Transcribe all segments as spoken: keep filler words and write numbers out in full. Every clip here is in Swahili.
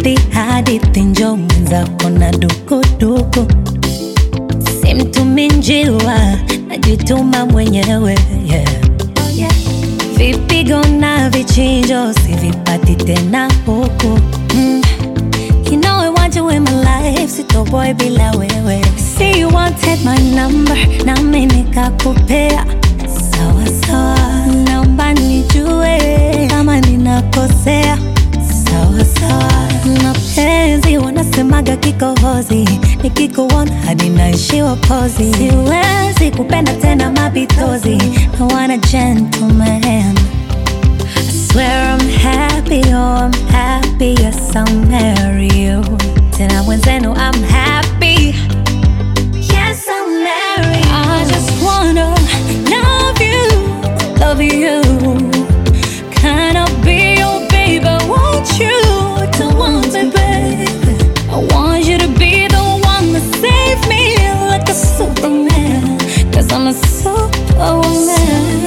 hadithi hadithi njo mwenzako na dukuduku. Simtumi njiwa, najituma mwenyewe, yeah. Vipigo na vichinjo sivipati tena huku, mm. You know I want you in my life, sito boy bila wewe. See you wanted my number, nami nikakupea. Sawa sawa, naomba nijue kama ninakosea. Sawa sawa, mapenzi wanasemaga kikohozi, nikikuona hadi naishiwa pozi. Siwezi kupenda tena mapitozi, I want a gentleman. I swear I'm happy, oh I'm happy, yes I'll marry you. Tena mwenzenu I'm happy, yes I'll marry you. I just wanna love you, love you. Can I be your baby, won't you to want me, baby? I want you to be the one that save me like a superman, cause I'm a superwoman.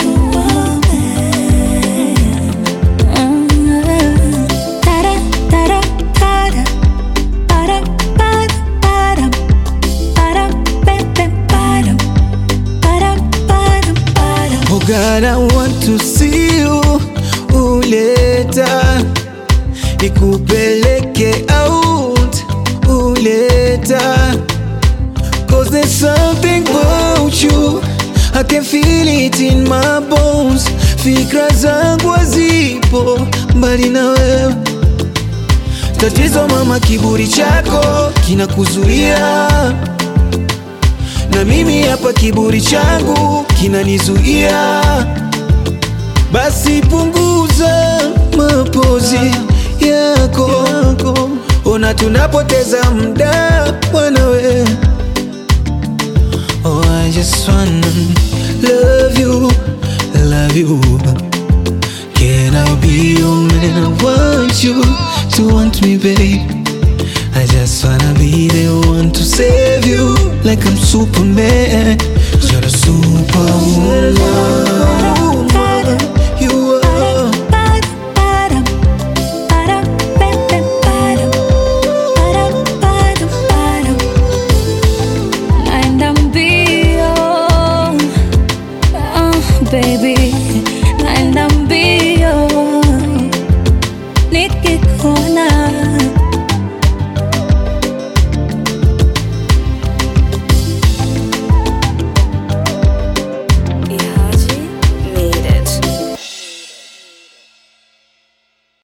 Oh God, I want to see you uleta, nikupeleke out uleta. Cause there's something about you, I can feel it in my bones. Fikra zangu hazipo mbali na wewe. Tatizo mama, kiburi chako kinakuzuia, na mimi hapa kiburi changu kinanizuia. Basi punguza mapozi yako, ona tunapoteza muda wanawe. Oh, I just wanna love you, love you. Can I be your man? I want you to want me, babe. I just wanna be the one to save you like I'm Superman.